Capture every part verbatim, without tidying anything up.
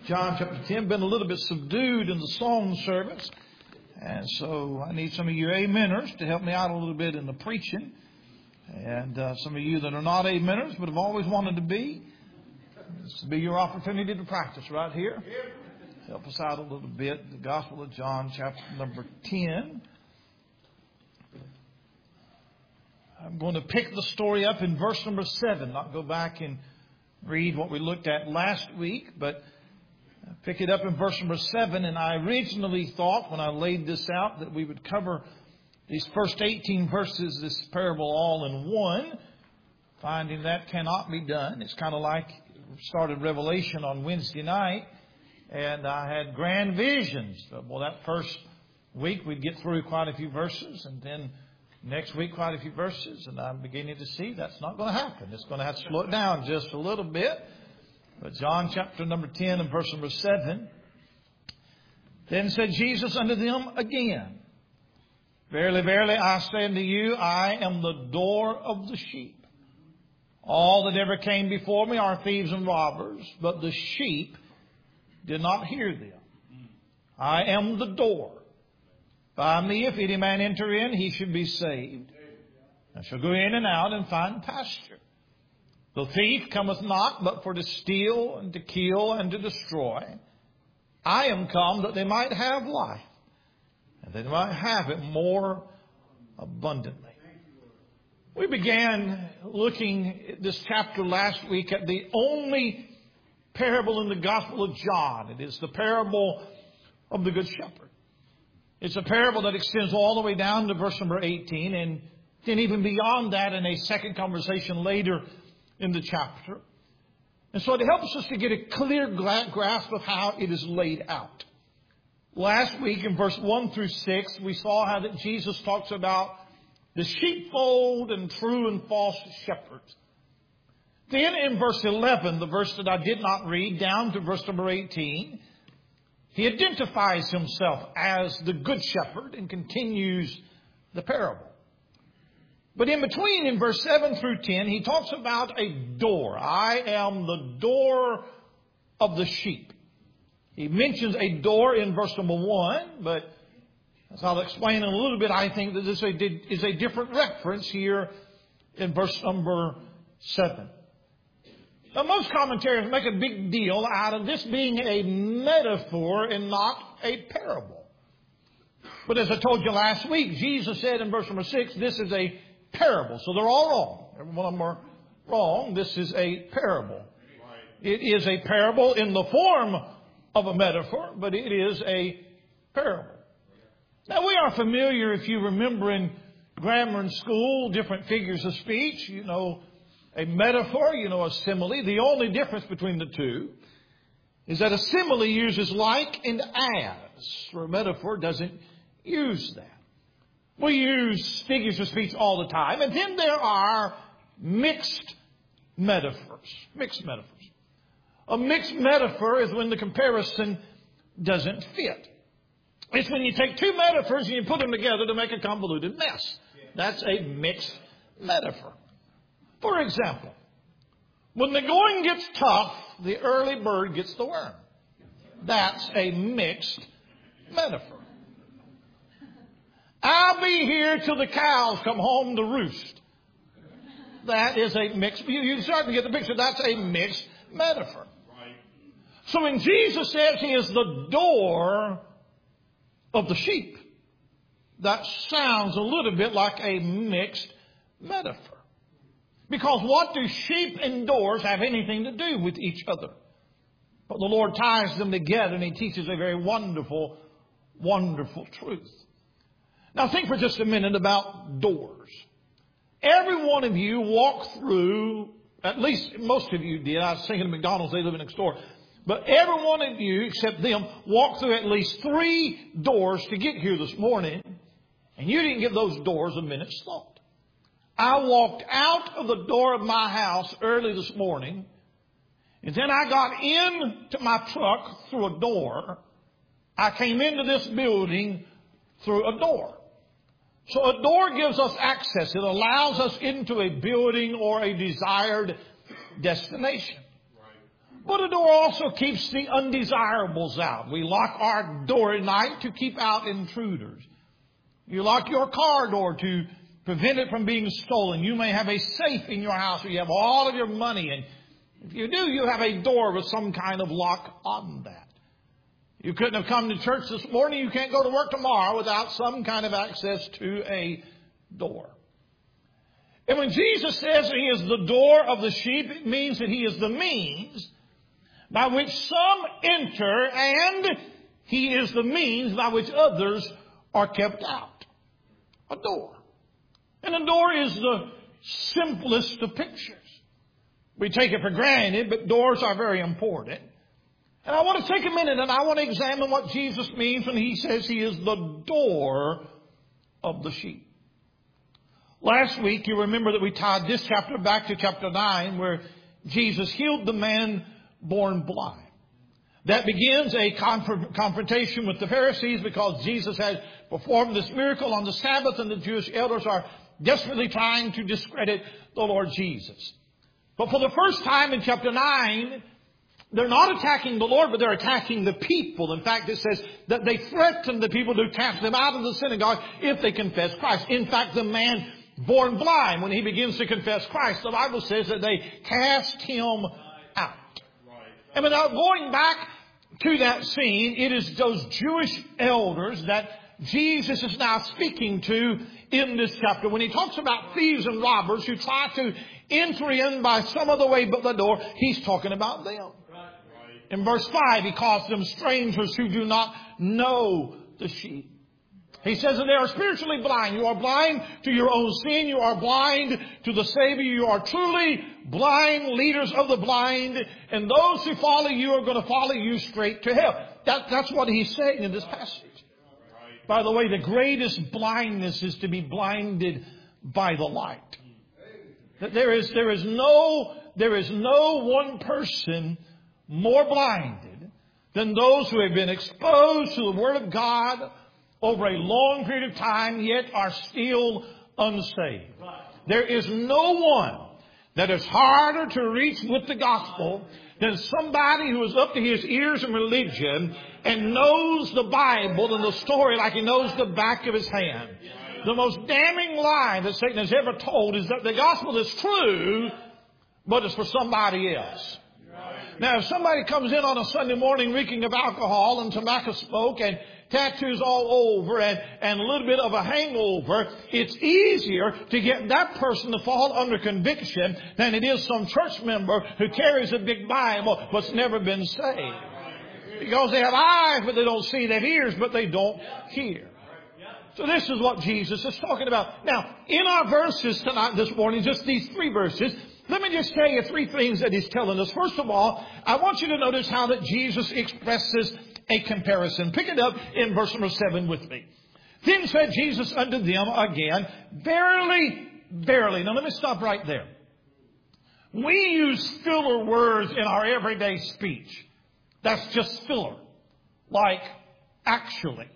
John chapter ten. Been a little bit subdued in the song service. And so I need some of you ameners to help me out a little bit in the preaching. And uh, some of you that are not ameners but have always wanted to be, this will be your opportunity to practice right here. Help us out a little bit. The Gospel of John chapter number ten. I'm going to pick the story up in verse number seven. Not go back and read what we looked at last week, but pick it up in verse number seven. And I originally thought when I laid this out that we would cover these first eighteen verses, this parable all in one. Finding that cannot be done. It's kind of like we started Revelation on Wednesday night, and I had grand visions. Well, that first week we'd get through quite a few verses, and then next week quite a few verses, and I'm beginning to see that's not going to happen. It's going to have to slow it down just a little bit. But John chapter number ten and verse number seven. Then said Jesus unto them again, Verily, verily, I say unto you, I am the door of the sheep. All that ever came before me are thieves and robbers, but the sheep did not hear them. I am the door. By me, if any man enter in, he should be saved. I shall go in and out and find pasture. The thief cometh not, but for to steal and to kill and to destroy. I am come that they might have life, and they might have it more abundantly. We began looking at this chapter last week at the only parable in the Gospel of John. It is the parable of the Good Shepherd. It's a parable that extends all the way down to verse number eighteen, and then even beyond that in a second conversation later in the chapter. And so it helps us to get a clear grasp of how it is laid out. Last week in verse one through six, we saw how that Jesus talks about the sheepfold and true and false shepherds. Then in verse eleven, the verse that I did not read, down to verse number eighteen, he identifies himself as the Good Shepherd and continues the parable. But in between, in verse seven through ten, he talks about a door. I am the door of the sheep. He mentions a door in verse number one, but as I'll explain in a little bit, I think that this is a different reference here in verse number seven. Now, most commentators make a big deal out of this being a metaphor and not a parable. But as I told you last week, Jesus said in verse number six, this is a parable. So they're all wrong. Every one of them are wrong. This is a parable. It is a parable in the form of a metaphor, but it is a parable. Now, we are familiar, if you remember in grammar in school, different figures of speech. You know, a metaphor, you know, a simile. The only difference between the two is that a simile uses like and as, where a metaphor doesn't use that. We use figures of speech all the time. And then there are mixed metaphors. Mixed metaphors. A mixed metaphor is when the comparison doesn't fit. It's when you take two metaphors and you put them together to make a convoluted mess. That's a mixed metaphor. For example, when the going gets tough, the early bird gets the worm. That's a mixed metaphor. I'll be here till the cows come home to roost. That is a mixed, you, you start to get the picture, that's a mixed metaphor. So when Jesus says he is the door of the sheep, that sounds a little bit like a mixed metaphor. Because what do sheep and doors have anything to do with each other? But the Lord ties them together and he teaches a very wonderful, wonderful truth. Now think for just a minute about doors. Every one of you walked through, at least most of you did. I was thinking of McDonald's, they live next door. But every one of you, except them, walked through at least three doors to get here this morning. And you didn't give those doors a minute's thought. I walked out of the door of my house early this morning. And then I got into my truck through a door. I came into this building through a door. So a door gives us access. It allows us into a building or a desired destination. But a door also keeps the undesirables out. We lock our door at night to keep out intruders. You lock your car door to prevent it from being stolen. You may have a safe in your house where you have all of your money. And if you do, you have a door with some kind of lock on that. You couldn't have come to church this morning. You can't go to work tomorrow without some kind of access to a door. And when Jesus says He is the door of the sheep, it means that He is the means by which some enter, and He is the means by which others are kept out. A door. And a door is the simplest of pictures. We take it for granted, but doors are very important. And I want to take a minute and I want to examine what Jesus means when He says He is the door of the sheep. Last week, you remember that we tied this chapter back to chapter nine, where Jesus healed the man born blind. That begins a conf- confrontation with the Pharisees because Jesus had performed this miracle on the Sabbath, and the Jewish elders are desperately trying to discredit the Lord Jesus. But for the first time in chapter nine, they're not attacking the Lord, but they're attacking the people. In fact, it says that they threaten the people to cast them out of the synagogue if they confess Christ. In fact, the man born blind, when he begins to confess Christ, the Bible says that they cast him out. And without going back to that scene, it is those Jewish elders that Jesus is now speaking to in this chapter. When He talks about thieves and robbers who try to enter in by some other way but the door, He's talking about them. In verse five, He calls them strangers who do not know the sheep. He says that they are spiritually blind. You are blind to your own sin. You are blind to the Savior. You are truly blind leaders of the blind. And those who follow you are going to follow you straight to hell. That, that's what He's saying in this passage. By the way, the greatest blindness is to be blinded by the light. There is, there is no, there is no one person more blinded than those who have been exposed to the Word of God over a long period of time, yet are still unsaved. There is no one that is harder to reach with the gospel than somebody who is up to his ears in religion and knows the Bible and the story like he knows the back of his hand. The most damning lie that Satan has ever told is that the gospel is true, but it's for somebody else. Now, if somebody comes in on a Sunday morning reeking of alcohol and tobacco smoke and tattoos all over and, and a little bit of a hangover, it's easier to get that person to fall under conviction than it is some church member who carries a big Bible but's never been saved. Because they have eyes but they don't see, they have ears but they don't hear. So this is what Jesus is talking about. Now, in our verses tonight, this morning, just these three verses, let me just tell you three things that He's telling us. First of all, I want you to notice how that Jesus expresses a comparison. Pick it up in verse number seven with me. Then said Jesus unto them again, Verily, verily. Now let me stop right there. We use filler words in our everyday speech. That's just filler. Like, actually.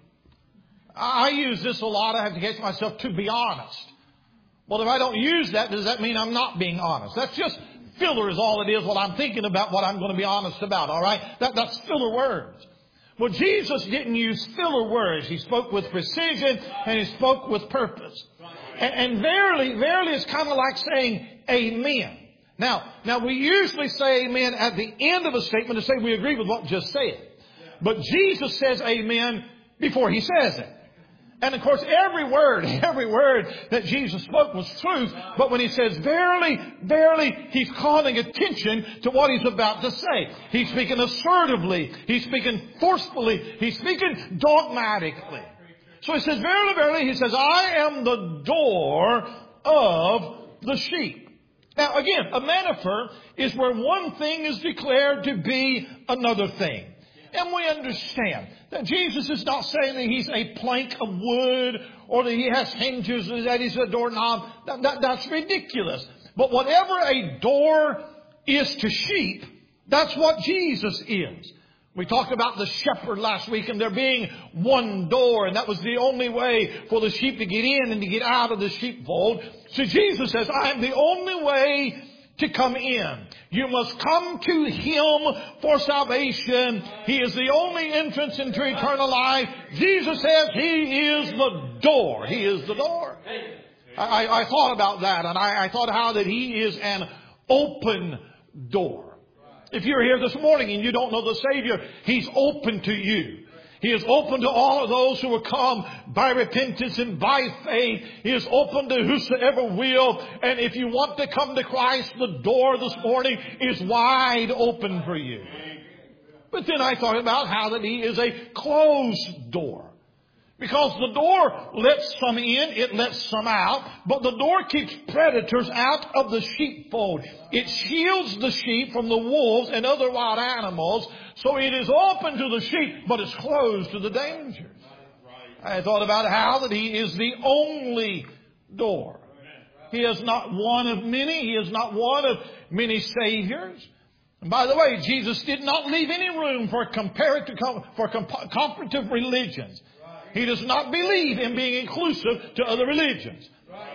I use this a lot. I have to catch myself to be honest. Well, if I don't use that, does that mean I'm not being honest? That's just filler is all it is, what I'm thinking about, what I'm going to be honest about, all right? That, that's filler words. Well, Jesus didn't use filler words. He spoke with precision and He spoke with purpose. And, and verily, verily is kind of like saying amen. Now, now we usually say amen at the end of a statement to say we agree with what just said. But Jesus says amen before He says it. And of course, every word, every word that Jesus spoke was truth. But when He says verily, verily, He's calling attention to what He's about to say. He's speaking assertively. He's speaking forcefully. He's speaking dogmatically. So He says, verily, verily, He says, I am the door of the sheep. Now again, a metaphor is where one thing is declared to be another thing. And we understand that Jesus is not saying that He's a plank of wood or that He has hinges or that He's a doorknob. That, that, that's ridiculous. But whatever a door is to sheep, that's what Jesus is. We talked about the shepherd last week and there being one door, and that was the only way for the sheep to get in and to get out of the sheepfold. So Jesus says, I am the only way to come in. You must come to Him for salvation. He is the only entrance into eternal life. Jesus says He is the door. He is the door. I, I thought about that, and I, I thought how that He is an open door. If you're here this morning and you don't know the Savior, He's open to you. He is open to all of those who will come by repentance and by faith. He is open to whosoever will. And if you want to come to Christ, the door this morning is wide open for you. But then I thought about how that He is a closed door. Because the door lets some in, it lets some out, but the door keeps predators out of the sheepfold. It shields the sheep from the wolves and other wild animals, so it is open to the sheep, but it's closed to the dangers. I thought about how that He is the only door. He is not one of many. He is not one of many saviors. And by the way, Jesus did not leave any room for comparative, for comparative religions. He does not believe in being inclusive to other religions.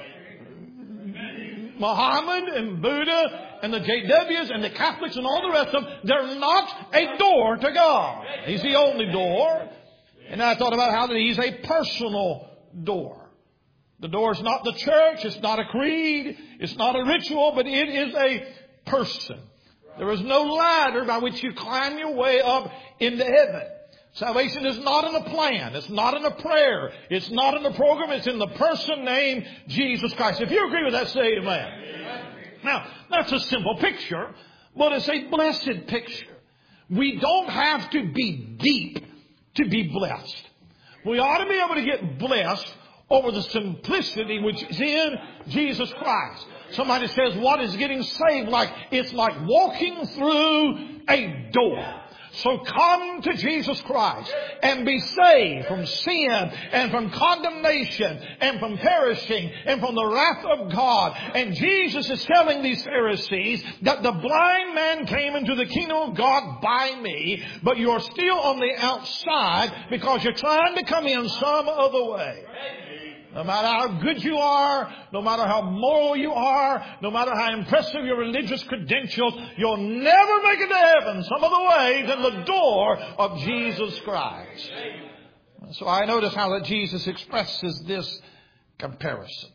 Muhammad and Buddha and the J Ws and the Catholics and all the rest of them, they're not a door to God. He's the only door. And I thought about how that He's a personal door. The door is not the church. It's not a creed. It's not a ritual, but it is a person. There is no ladder by which you climb your way up into heaven. Salvation is not in a plan. It's not in a prayer. It's not in a program. It's in the person named Jesus Christ. If you agree with that, say amen. Amen. Now, that's a simple picture, but it's a blessed picture. We don't have to be deep to be blessed. We ought to be able to get blessed over the simplicity which is in Jesus Christ. Somebody says, what is getting saved like? It's like walking through a door. So come to Jesus Christ and be saved from sin and from condemnation and from perishing and from the wrath of God. And Jesus is telling these Pharisees that the blind man came into the kingdom of God by me, but you're still on the outside because you're trying to come in some other way. No matter how good you are, no matter how moral you are, no matter how impressive your religious credentials, you'll never make it to heaven some other way than the door of Jesus Christ. So I notice how that Jesus expresses this comparison.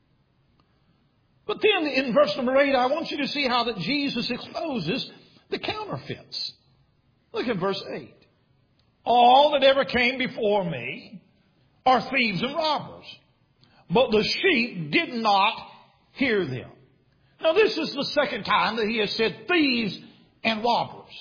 But then in verse number eight, I want you to see how that Jesus exposes the counterfeits. Look at verse eight. All that ever came before me are thieves and robbers, but the sheep did not hear them. Now this is the second time that He has said thieves and robbers.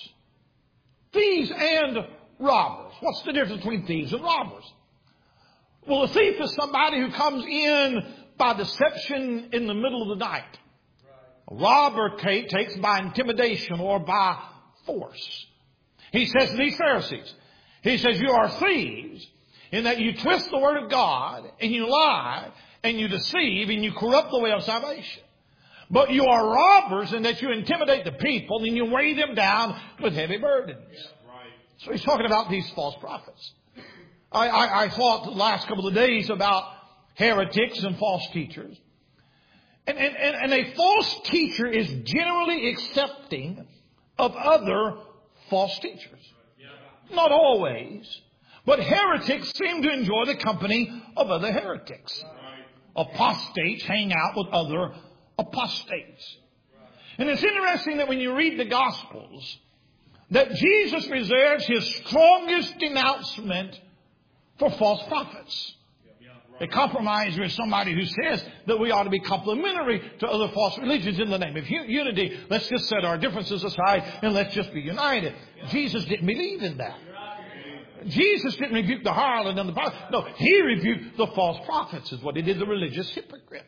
Thieves and robbers. What's the difference between thieves and robbers? Well, a thief is somebody who comes in by deception in the middle of the night. A robber takes by intimidation or by force. He says to these Pharisees, He says, you are thieves in that you twist the Word of God and you lie and you deceive and you corrupt the way of salvation. But you are robbers in that you intimidate the people and you weigh them down with heavy burdens. Yeah, right. So He's talking about these false prophets. I, I, I thought the last couple of days about heretics and false teachers. And, and, and, and a false teacher is generally accepting of other false teachers. Yeah. Not always. But heretics seem to enjoy the company of other heretics. Right. Apostates hang out with other apostates. Right. And it's interesting that when you read the Gospels, that Jesus reserves His strongest denouncement for false prophets. A compromiser is somebody who says that we ought to be complementary to other false religions in the name of unity. Let's just set our differences aside and let's just be united. Jesus didn't believe in that. Jesus didn't rebuke the harlot and the prophet. No, He rebuked the false prophets is what He did, the religious hypocrite.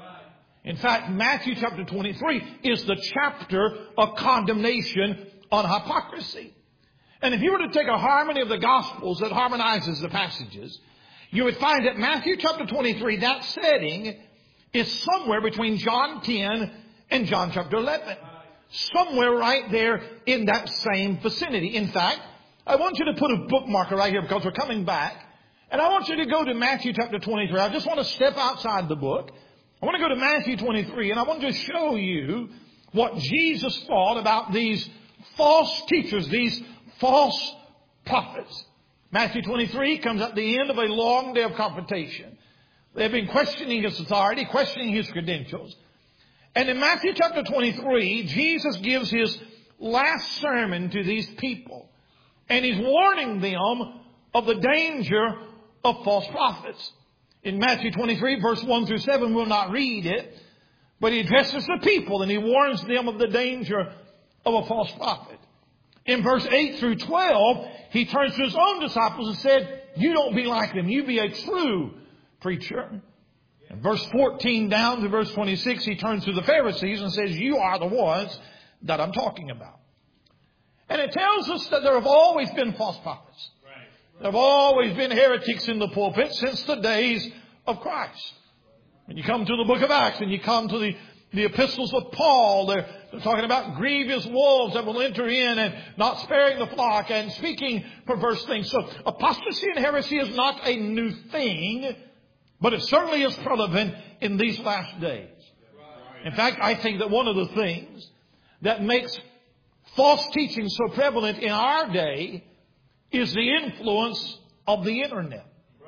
In fact, Matthew chapter twenty-three is the chapter of condemnation on hypocrisy. And if you were to take a harmony of the Gospels that harmonizes the passages, you would find that Matthew chapter twenty-three, that setting, is somewhere between John ten and John chapter eleven. Somewhere right there in that same vicinity. In fact, I want you to put a bookmarker right here because we're coming back. And I want you to go to Matthew chapter twenty-three. I just want to step outside the book. I want to go to Matthew twenty-three and I want to show you what Jesus thought about these false teachers, these false prophets. Matthew twenty-three comes at the end of a long day of confrontation. They've been questioning His authority, questioning His credentials. And in Matthew chapter twenty-three, Jesus gives His last sermon to these people. And He's warning them of the danger of false prophets. In Matthew twenty-three, verse one through seven, we'll not read it. But He addresses the people and He warns them of the danger of a false prophet. In verse eight through twelve, He turns to His own disciples and said, you don't be like them. You be a true preacher. In verse fourteen down to verse twenty-six, He turns to the Pharisees and says, you are the ones that I'm talking about. And it tells us that there have always been false prophets. There have always been heretics in the pulpit since the days of Christ. When you come to the book of Acts and you come to the, the epistles of Paul, they're, they're talking about grievous wolves that will enter in and not sparing the flock and speaking perverse things. So apostasy and heresy is not a new thing, but it certainly is prevalent in these last days. In fact, I think that one of the things that makes false teaching so prevalent in our day is the influence of the internet.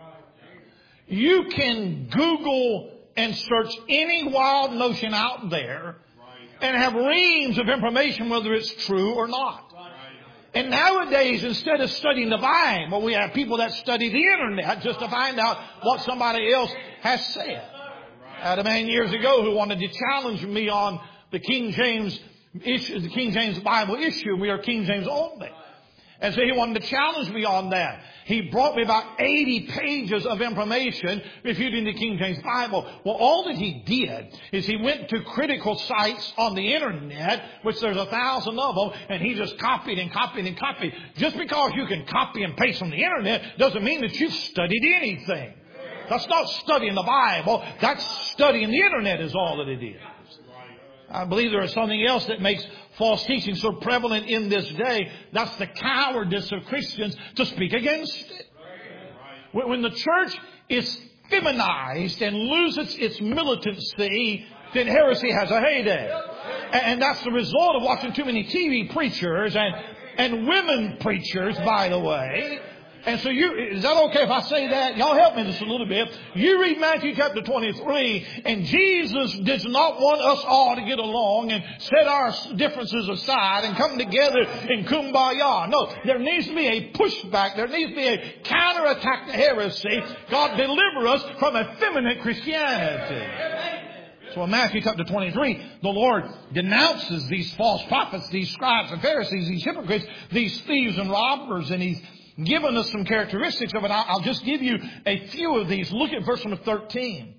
You can Google and search any wild notion out there and have reams of information whether it's true or not. And nowadays, instead of studying the Bible, we have people that study the internet just to find out what somebody else has said. I had a man years ago who wanted to challenge me on the King James issue, the King James Bible issue. We are King James only. And so he wanted to challenge me on that. He brought me about eighty pages of information refuting the King James Bible. Well, all that he did is he went to critical sites on the internet, which there's a thousand of them, and he just copied and copied and copied. Just because you can copy and paste from the internet doesn't mean that you've studied anything. That's not studying the Bible. That's studying the internet is all that it is. I believe there is something else that makes false teaching so prevalent in this day. That's the cowardice of Christians to speak against it. When the church is feminized and loses its militancy, then heresy has a heyday. And that's the result of watching too many T V preachers and, and women preachers, by the way. And so you, is that okay if I say that? Y'all help me just a little bit. You read Matthew chapter twenty-three, and Jesus does not want us all to get along and set our differences aside and come together in kumbaya. No, there needs to be a pushback. There needs to be a counterattack to heresy. God deliver us from effeminate Christianity. So in Matthew chapter twenty-three, the Lord denounces these false prophets, these scribes and Pharisees, these hypocrites, these thieves and robbers, and He's given us some characteristics of it. I'll just give you a few of these. Look at verse number thirteen.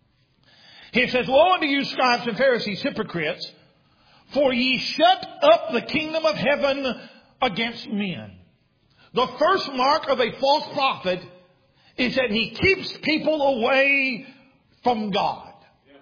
He says, woe unto you, scribes and Pharisees, hypocrites, for ye shut up the kingdom of heaven against men. The first mark of a false prophet is that he keeps people away from God.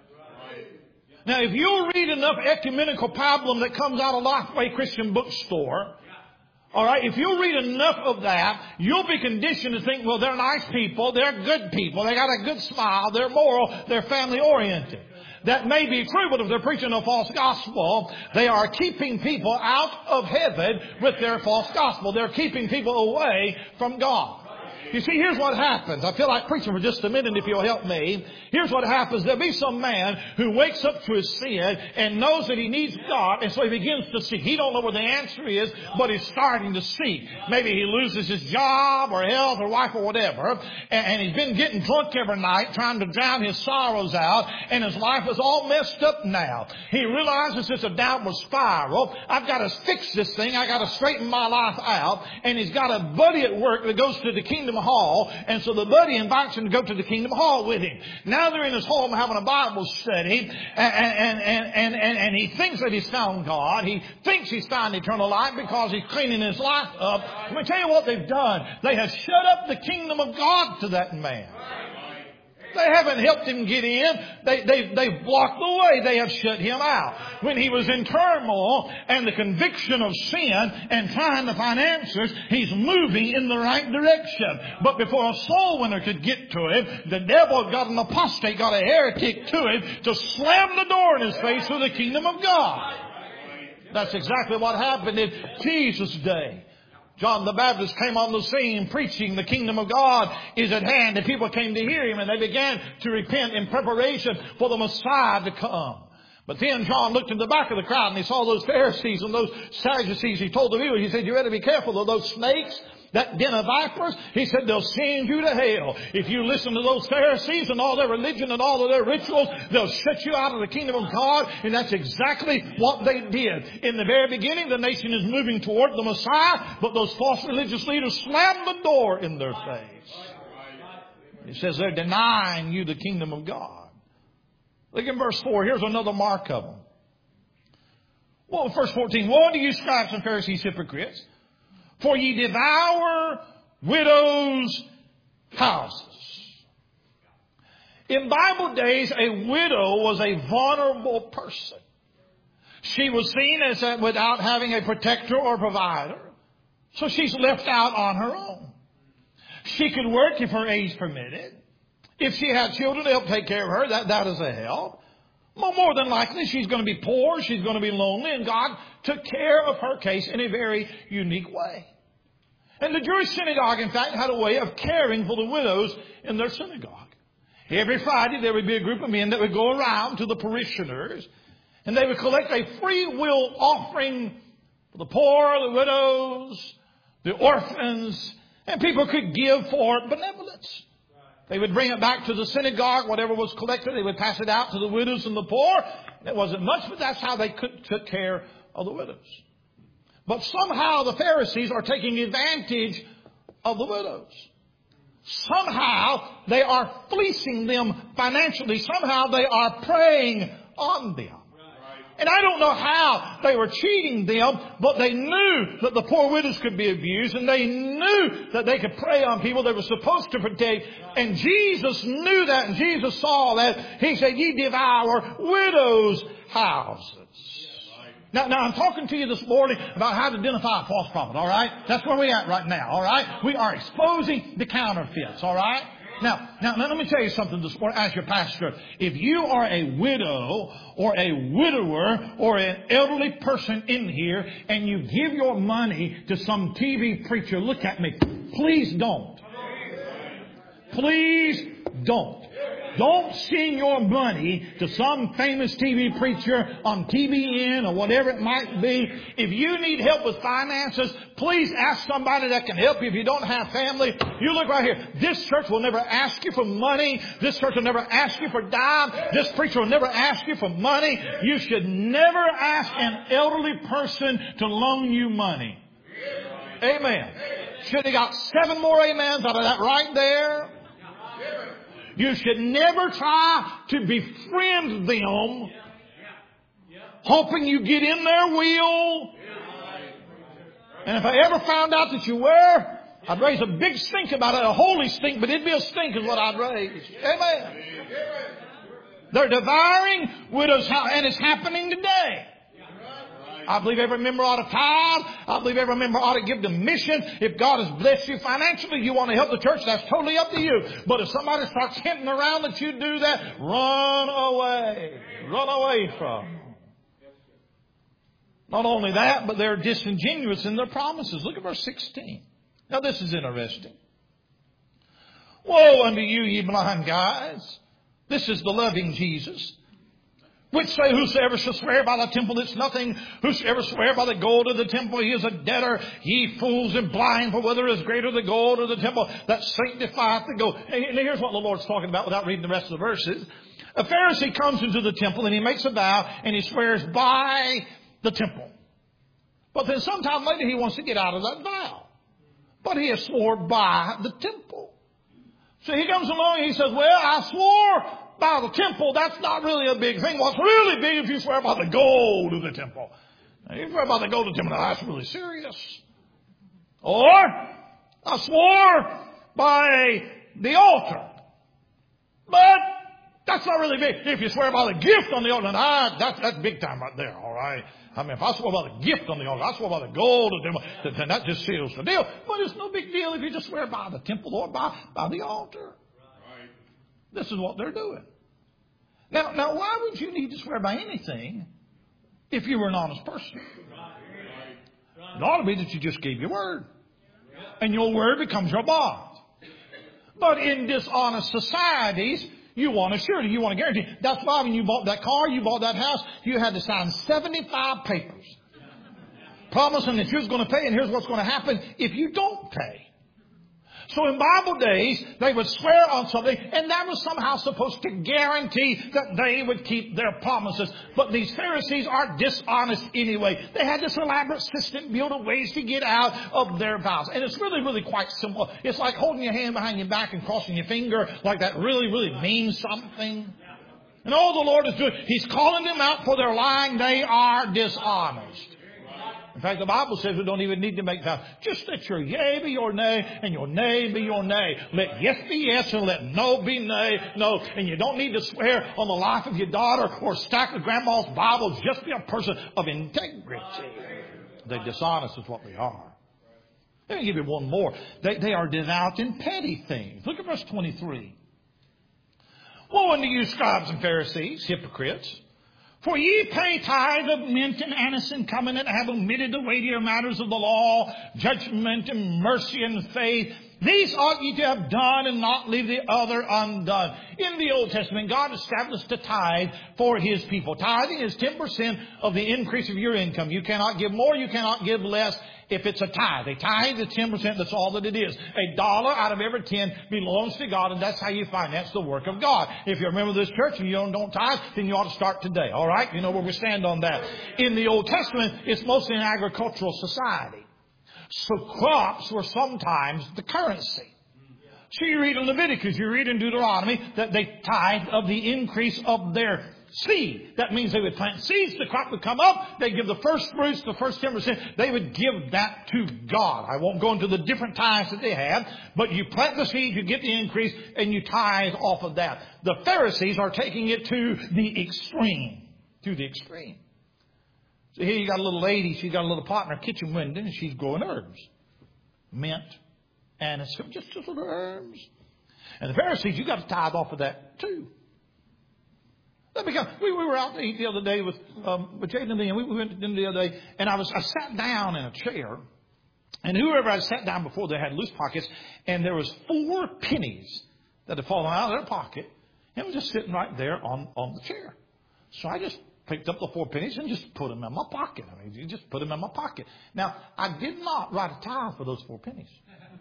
Now, if you'll read enough ecumenical pablum that comes out of Lifeway Christian Bookstore, all right, if you'll read enough of that, you'll be conditioned to think, well, they're nice people, they're good people, they got a good smile, they're moral, they're family oriented. That may be true, but if they're preaching a false gospel, they are keeping people out of heaven with their false gospel. They're keeping people away from God. You see, here's what happens. I feel like preaching for just a minute if you'll help me. Here's what happens. There'll be some man who wakes up to his sin and knows that he needs God, and so he begins to seek. He don't know where the answer is, but he's starting to seek. Maybe he loses his job or health or wife or whatever, and, and he's been getting drunk every night trying to drown his sorrows out, and his life is all messed up now. He realizes it's a downward spiral. I've got to fix this thing. I've got to straighten my life out, and he's got a buddy at work that goes to the Kingdom Hall, and so the buddy invites him to go to the Kingdom Hall with him. Now they're in his home having a Bible study, and, and, and, and, and, and he thinks that he's found God. He thinks he's found eternal life because he's cleaning his life up. Let me tell you what they've done. They have shut up the kingdom of God to that man. They haven't helped him get in. They, they, they've blocked the way. They have shut him out. When he was in turmoil and the conviction of sin and trying to find answers, he's moving in the right direction. But before a soul winner could get to him, the devil got an apostate, got a heretic to him to slam the door in his face for the kingdom of God. That's exactly what happened in Jesus' day. John the Baptist came on the scene preaching the kingdom of God is at hand, and people came to hear him, and they began to repent in preparation for the Messiah to come. But then John looked in the back of the crowd and he saw those Pharisees and those Sadducees. He told the people, he said, you better be careful of those snakes, that den of vipers. He said, they'll send you to hell. If you listen to those Pharisees and all their religion and all of their rituals, they'll shut you out of the kingdom of God. And that's exactly what they did. In the very beginning, the nation is moving toward the Messiah, but those false religious leaders slammed the door in their face. He says they're denying you the kingdom of God. Look in verse four. Here's another mark of them. Well, verse fourteen. Woe unto you, scribes and Pharisees, hypocrites! For ye devour widows' houses. In Bible days, a widow was a vulnerable person. She was seen as a, without having a protector or provider. So she's left out on her own. She could work if her age permitted. If she had children to help take care of her, that, that is a help. Well, more than likely, she's going to be poor, she's going to be lonely, and God took care of her case in a very unique way. And the Jewish synagogue, in fact, had a way of caring for the widows in their synagogue. Every Friday, there would be a group of men that would go around to the parishioners, and they would collect a free will offering for the poor, the widows, the orphans, and people could give for benevolence. They would bring it back to the synagogue, whatever was collected, they would pass it out to the widows and the poor. It wasn't much, but that's how they could, took care of the widows. But somehow the Pharisees are taking advantage of the widows. Somehow they are fleecing them financially. Somehow they are preying on them. And I don't know how they were cheating them, but they knew that the poor widows could be abused, and they knew that they could prey on people they were supposed to protect. And Jesus knew that, and Jesus saw that. He said, ye devour widows' houses. Now, now, I'm talking to you this morning about how to identify a false prophet, all right? That's where we're at right now, all right? We are exposing the counterfeits, all right? Now, now, now, let me tell you something this morning as your pastor. If you are a widow or a widower or an elderly person in here and you give your money to some T V preacher, look at me. Please don't. Please don't. Don't send your money to some famous T V preacher on T V N or whatever it might be. If you need help with finances, please ask somebody that can help you. If you don't have family, you look right here. This church will never ask you for money. This church will never ask you for dime. This preacher will never ask you for money. You should never ask an elderly person to loan you money. Amen. Should have got seven more amens out of that right there. You should never try to befriend them, hoping you get in their will. And if I ever found out that you were, I'd raise a big stink about it, a holy stink, but it'd be a stink is what I'd raise. Amen. They're devouring widows' house, and it's happening today. I believe every member ought to tithe. I believe every member ought to give to mission. If God has blessed you financially, you want to help the church, that's totally up to you. But if somebody starts hinting around that you do that, run away. Run away from them. Not only that, but they're disingenuous in their promises. Look at verse sixteen. Now this is interesting. Woe unto you, ye blind guides. This is the loving Jesus. Which say, whosoever shall swear by the temple, it's nothing. Whosoever swear by the gold of the temple, he is a debtor. Ye fools and blind, for whether is greater the gold or the temple that sanctifieth the gold. And here's what the Lord's talking about without reading the rest of the verses. A Pharisee comes into the temple and he makes a vow and he swears by the temple. But then sometime later he wants to get out of that vow. But he has swore by the temple. So he comes along and he says, well, I swore by the temple. That's not really a big thing. What's really big if you swear by the gold of the temple. Now, you swear by the gold of the temple, now that's really serious. Or, I swore by the altar. But that's not really big. If you swear by the gift on the altar, now that's, that's big time right there, all right? I mean, if I swore by the gift on the altar, I swore by the gold of the temple, then that just seals the deal. But it's no big deal if you just swear by the temple or by, by the altar. This is what they're doing. Now, now, why would you need to swear by anything if you were an honest person. It ought to be that you just gave your word. And your word becomes your bond. But in dishonest societies, you want a surety. You want a guarantee. That's why when you bought that car, you bought that house, you had to sign seventy-five papers. Promising that you was going to pay, and here's what's going to happen if you don't pay. So in Bible days, they would swear on something, and that was somehow supposed to guarantee that they would keep their promises. But these Pharisees are dishonest anyway. They had this elaborate system built of ways to get out of their vows. And it's really, really quite simple. It's like holding your hand behind your back and crossing your finger like that really, really means something. And all the Lord is doing, He's calling them out for their lying. They are dishonest. In fact, the Bible says we don't even need to make vows. Just let your yea be your nay and your nay be your nay. Let yes be yes and let no be nay, no. And you don't need to swear on the life of your daughter or stack of grandma's Bibles. Just be a person of integrity. They're dishonest is what they are. Let me give you one more. They, they are devout in petty things. Look at verse twenty-three. Woe unto you, scribes and Pharisees, hypocrites! For ye pay tithe of mint and anise and cumin, and have omitted the weightier matters of the law, judgment and mercy and faith. These ought ye to have done, and not leave the other undone. In the Old Testament, God established a tithe for His people. Tithing is ten percent of the increase of your income. You cannot give more, you cannot give less. If it's a tithe, a tithe is ten percent, that's all that it is. A dollar out of every ten belongs to God, and that's how you finance the work of God. If you're a member of this church and you don't, don't tithe, then you ought to start today, all right? You know where we stand on that. In the Old Testament, it's mostly an agricultural society. So crops were sometimes the currency. So you read in Leviticus, you read in Deuteronomy that they tithe of the increase of their seed. That means they would plant seeds, the crop would come up, they'd give the first fruits, the first ten percent, they would give that to God. I won't go into the different tithes that they have, but you plant the seed, you get the increase, and you tithe off of that. The Pharisees are taking it to the extreme. To the extreme. So here you got a little lady, she's got a little pot in her kitchen window, and she's growing herbs. Mint, anise, just, just little herbs. And the Pharisees, you got to tithe off of that too. That become, we, we were out to eat the other day with, um, with Jaden and me, and we, we went to dinner the other day, and I was, I sat down in a chair, and whoever I sat down before, they had loose pockets, and there was four pennies that had fallen out of their pocket, and was just sitting right there on, on the chair. So I just picked up the four pennies and just put them in my pocket. I mean, you just put them in my pocket. Now, I did not write a tithe for those four pennies.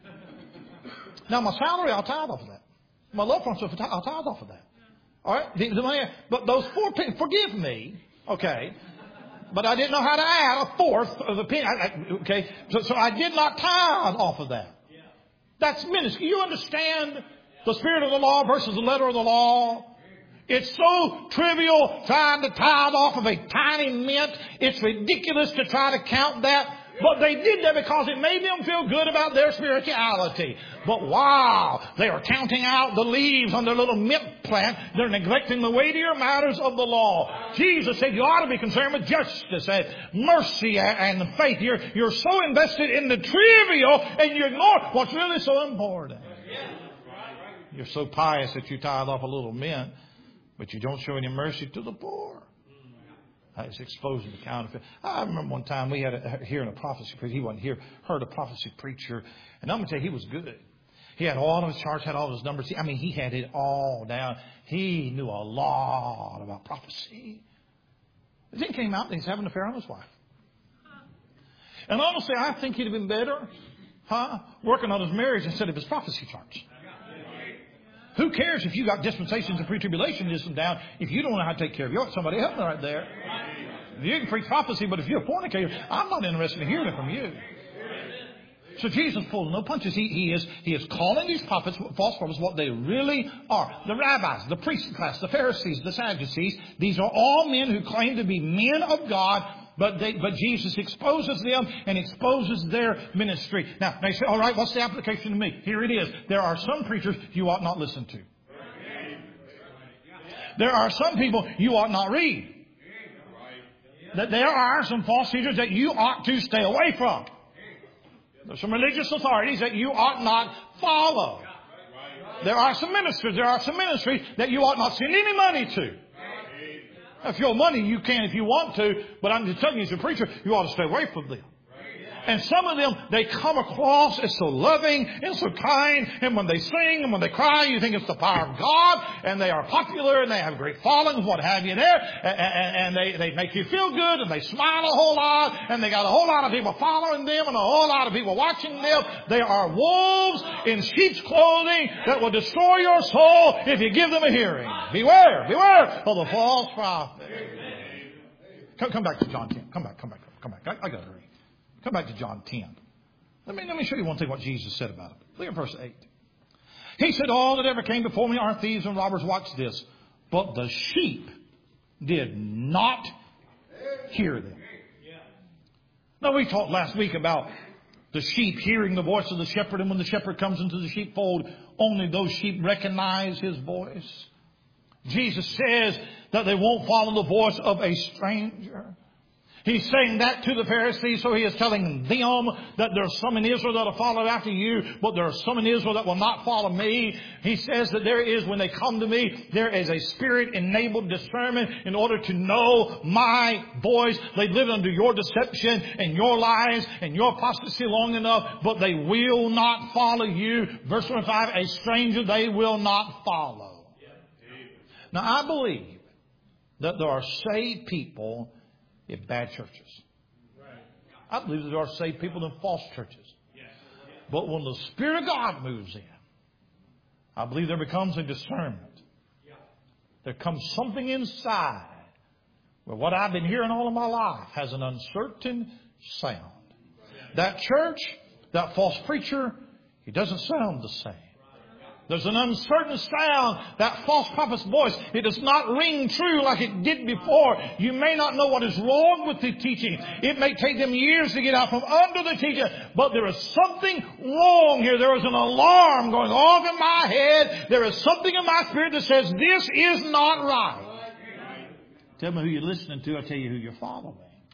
Now, my salary, I'll tithe off of that. My love for myself, I'll tithe off of that. All right, the, the money, but those four pennies, forgive me, okay, but I didn't know how to add a fourth of a penny, I, I, okay, so, so I did not tithe off of that. That's minuscule. You understand the spirit of the law versus the letter of the law? It's so trivial trying to tithe off of a tiny mint. It's ridiculous to try to count that. But they did that because it made them feel good about their spirituality. But wow, they are counting out the leaves on their little mint plant. They're neglecting the weightier matters of the law. Jesus said you ought to be concerned with justice and mercy and faith. You're, you're so invested in the trivial and you ignore what's really so important. You're so pious that you tithe off a little mint, but you don't show any mercy to the poor. It's exposing the counterfeit. I remember one time we had a, hearing a prophecy preacher. He wasn't here. Heard a prophecy preacher, and I'm gonna tell you, he was good. He had all of his charts, had all of his numbers. I mean, he had it all down. He knew a lot about prophecy. Then he came out and he's having an affair on his wife. And honestly, I think he'd have been better, huh, working on his marriage instead of his prophecy charts. Who cares if you got dispensations and pre-tribulationism down if you don't know how to take care of yours? Somebody help me right there. You can preach prophecy, but if you're a fornicator, I'm not interested in hearing it from you. So Jesus pulled no punches. He, he is he is calling these prophets, false prophets, what they really are. The rabbis, the priest class, the Pharisees, the Sadducees. These are all men who claim to be men of God. But they, but Jesus exposes them and exposes their ministry. Now, they say, all right, what's the application to me? Here it is. There are some preachers you ought not listen to. There are some people you ought not read. That there are some false teachers that you ought to stay away from. There's some religious authorities that you ought not follow. There are some ministers, there are some ministries that you ought not send any money to. If you owe money, you can if you want to, but I'm just telling you as a preacher, you ought to stay away from them. And some of them, they come across as so loving and so kind. And when they sing and when they cry, you think it's the power of God. And they are popular and they have great followings, what have you there. And they, they make you feel good and they smile a whole lot. And they got a whole lot of people following them and a whole lot of people watching them. They are wolves in sheep's clothing that will destroy your soul if you give them a hearing. Beware, beware of the false prophet. Come, come back to John ten. Come back, come back, come back. I, I got to hurry. Come back to John ten. Let me, let me show you one thing what Jesus said about it. Look at verse eight. He said, all that ever came before me are thieves and robbers. Watch this. But the sheep did not hear them. Now, we talked last week about the sheep hearing the voice of the shepherd. And when the shepherd comes into the sheepfold, only those sheep recognize his voice. Jesus says that they won't follow the voice of a stranger. He's saying that to the Pharisees, so he is telling them that there are some in Israel that will follow after you, but there are some in Israel that will not follow me. He says that there is, when they come to me, there is a Spirit-enabled discernment in order to know my voice. They live under your deception and your lies and your apostasy long enough, but they will not follow you. Verse twenty-five, a stranger they will not follow. Now, I believe that there are saved people in bad churches. I believe that there are saved people in false churches. But when the Spirit of God moves in, I believe there becomes a discernment. There comes something inside where what I've been hearing all of my life has an uncertain sound. That church, that false preacher, he doesn't sound the same. There's an uncertain sound. That false prophet's voice, it does not ring true like it did before. You may not know what is wrong with the teaching. It may take them years to get out from under the teaching. But there is something wrong here. There is an alarm going off in my head. There is something in my spirit that says this is not right. Tell me who you're listening to. I'll tell you who you're following.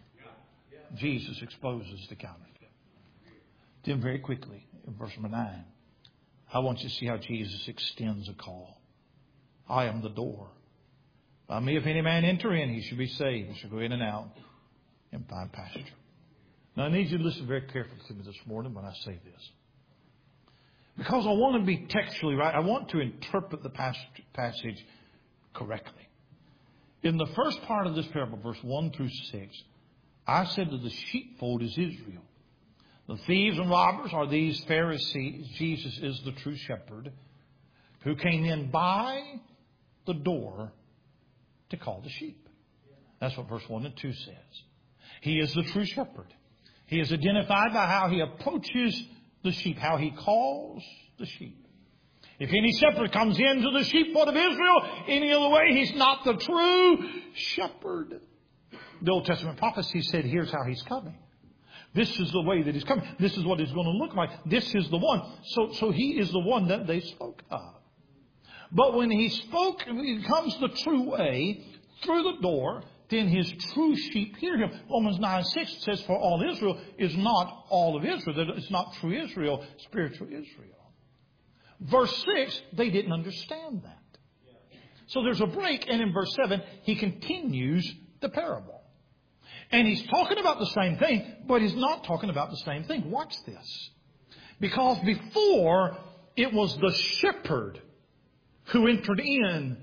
Jesus exposes the counterfeit. Then very quickly, in verse number nine. I want you to see how Jesus extends a call. I am the door. By me, if any man enter in, he shall be saved. He shall go in and out and find pasture. Now, I need you to listen very carefully to me this morning when I say this. Because I want to be textually right. I want to interpret the passage correctly. In the first part of this parable, verse one through six, I said that the sheepfold is Israel. The thieves and robbers are these Pharisees. Jesus is the true shepherd who came in by the door to call the sheep. That's what verse one and two says. He is the true shepherd. He is identified by how he approaches the sheep, how he calls the sheep. If any shepherd comes into the sheepfold of Israel any other way, he's not the true shepherd. The Old Testament prophecy said, here's how he's coming. This is the way that he's coming. This is what he's going to look like. This is the one. So, so he is the one that they spoke of. But when he spoke, he comes the true way through the door, then his true sheep hear him. Romans nine six says, for all Israel is not all of Israel. It's not true Israel, spiritual Israel. Verse six, they didn't understand that. So there's a break. And in verse seven, he continues the parable. And he's talking about the same thing, but he's not talking about the same thing. Watch this. Because before, it was the shepherd who entered in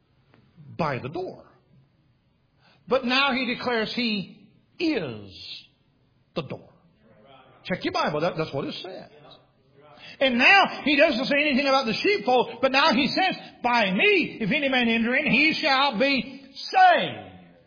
by the door. But now he declares he is the door. Check your Bible. That, that's what it says. And now he doesn't say anything about the sheepfold, but now he says, by me, if any man enter in, he shall be saved.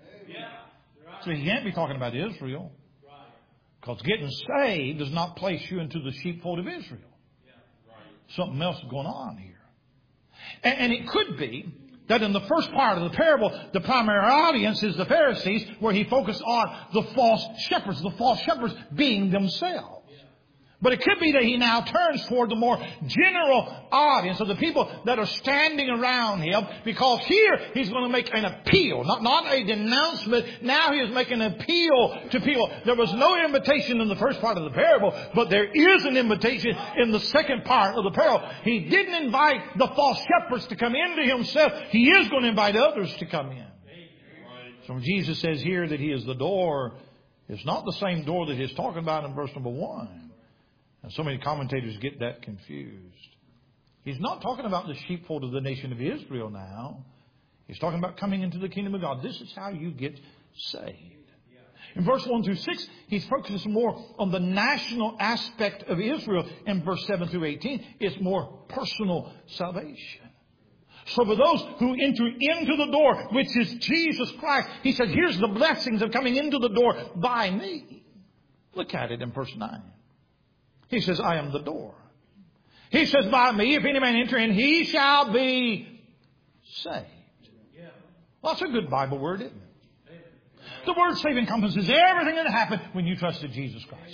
So he can't be talking about Israel. Because getting saved does not place you into the sheepfold of Israel. Something else is going on here. And, and it could be that in the first part of the parable, the primary audience is the Pharisees, where he focused on the false shepherds, the false shepherds being themselves. But it could be that he now turns toward the more general audience of the people that are standing around him, because here he's going to make an appeal, not, not a denouncement. Now he is making an appeal to people. There was no invitation in the first part of the parable, but there is an invitation in the second part of the parable. He didn't invite the false shepherds to come into himself. He is going to invite others to come in. So when Jesus says here that He is the door, it's not the same door that He's talking about in verse number one. And so many commentators get that confused. He's not talking about the sheepfold of the nation of Israel now. He's talking about coming into the kingdom of God. This is how you get saved. In verse one through six, he's focused more on the national aspect of Israel. In verse seven through eighteen, it's more personal salvation. So for those who enter into the door, which is Jesus Christ, he says, here's the blessings of coming into the door by me. Look at it in verse nine. He says, I am the door. He says, by me, if any man enter in, he shall be saved. Well, that's a good Bible word, isn't it? The word save encompasses everything that happened when you trusted Jesus Christ.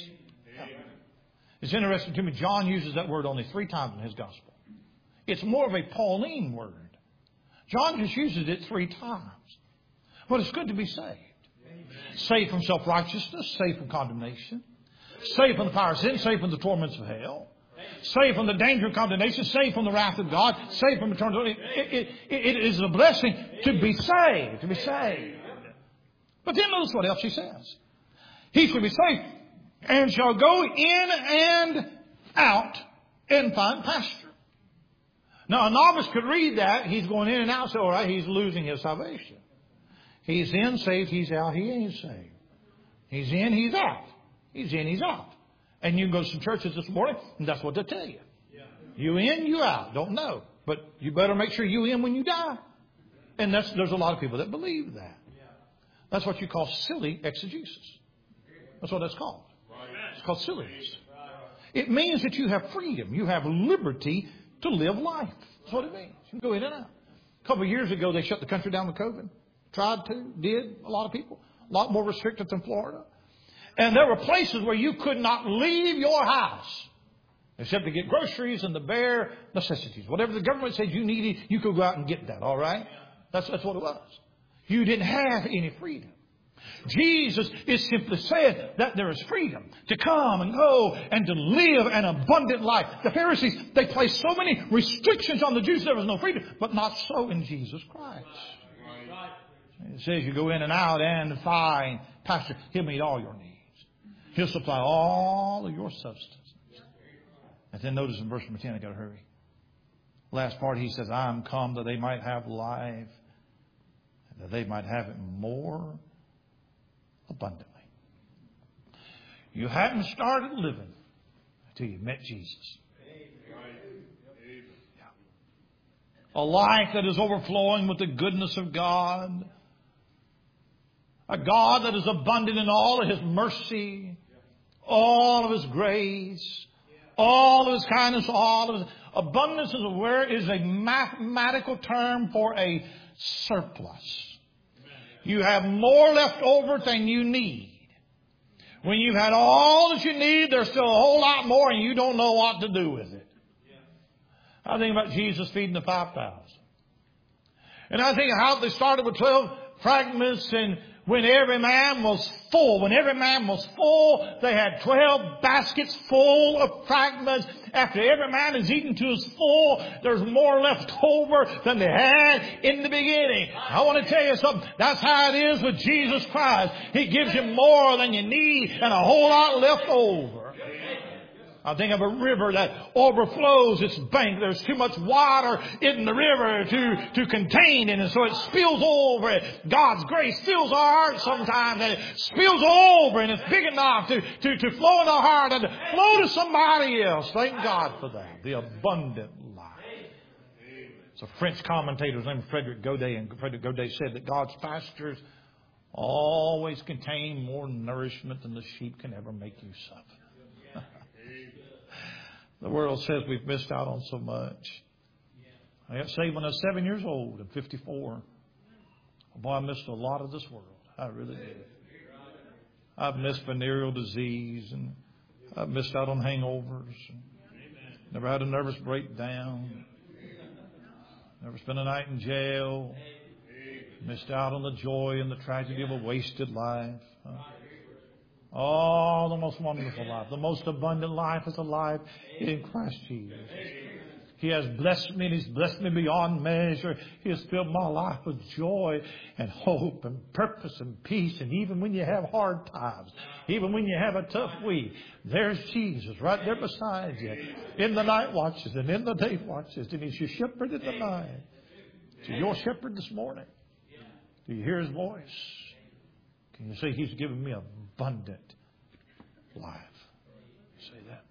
It's interesting to me, John uses that word only three times in his gospel. It's more of a Pauline word. John just uses it three times. But it's good to be saved. Saved from self-righteousness, saved from condemnation, saved from the power of sin, saved from the torments of hell, saved from the danger of condemnation, saved from the wrath of God, saved from eternal. It, it, it, it is a blessing to be saved, to be saved. But then notice what else he says. He shall be saved and shall go in and out and find pasture. Now, a novice could read that. He's going in and out. So, all right, he's losing his salvation. He's in, saved. He's out. He ain't saved. He's in, he's out. He's in, he's out. And you can go to some churches this morning, and that's what they tell you. You in, you out. Don't know. But you better make sure you in when you die. And that's, there's a lot of people that believe that. That's what you call silly exegesis. That's what that's called. It's called silliness. It means that you have freedom. You have liberty to live life. That's what it means. You can go in and out. A couple of years ago, they shut the country down with COVID. Tried to, did, a lot of people. A lot more restricted than Florida. And there were places where you could not leave your house except to get groceries and the bare necessities. Whatever the government said you needed, you could go out and get that, all right? That's, that's what it was. You didn't have any freedom. Jesus is simply saying that there is freedom to come and go and to live an abundant life. The Pharisees, they placed so many restrictions on the Jews, there was no freedom, but not so in Jesus Christ. It says you go in and out and find pasture. He'll meet all your needs. He'll supply all of your substance. And then notice in verse number ten, I got to hurry. Last part, he says, I am come that they might have life, that they might have it more abundantly. You hadn't started living until you met Jesus. Yeah. A life that is overflowing with the goodness of God. A God that is abundant in all of His mercy, all of His grace, all of His kindness, all of His abundance is where is a mathematical term for a surplus. You have more left over than you need. When you've had all that you need, there's still a whole lot more and you don't know what to do with it. I think about Jesus feeding the five thousand. And I think how they started with twelve fragments, and when every man was full, when every man was full, they had twelve baskets full of fragments. After every man is eaten to his full, there's more left over than they had in the beginning. I want to tell you something. That's how it is with Jesus Christ. He gives you more than you need and a whole lot left over. I think of a river that overflows its bank. There's too much water in the river to, to contain it, and so it spills over. It. God's grace fills our heart sometimes, and it spills over, and it's big enough to, to, to flow in our heart and to flow to somebody else. Thank God for that. The abundant life. It's a French commentator named Frederick Godet, and Frederick Godet said that God's pastures always contain more nourishment than the sheep can ever make use of. The world says we've missed out on so much. I got saved when I was seven years old. I'm fifty-four. Boy, I missed a lot of this world. I really did. I've missed venereal disease, and I've missed out on hangovers. Never had a nervous breakdown. Never spent a night in jail. Missed out on the joy and the tragedy of a wasted life. Oh, the most wonderful life. The most abundant life is a life in Christ Jesus. He has blessed me and He's blessed me beyond measure. He has filled my life with joy and hope and purpose and peace. And even when you have hard times, even when you have a tough week, there's Jesus right there beside you in the night watches and in the day watches. And He's your shepherd in the night. So your shepherd this morning. Do you hear His voice? Can you say He's given me abundant life? Say that.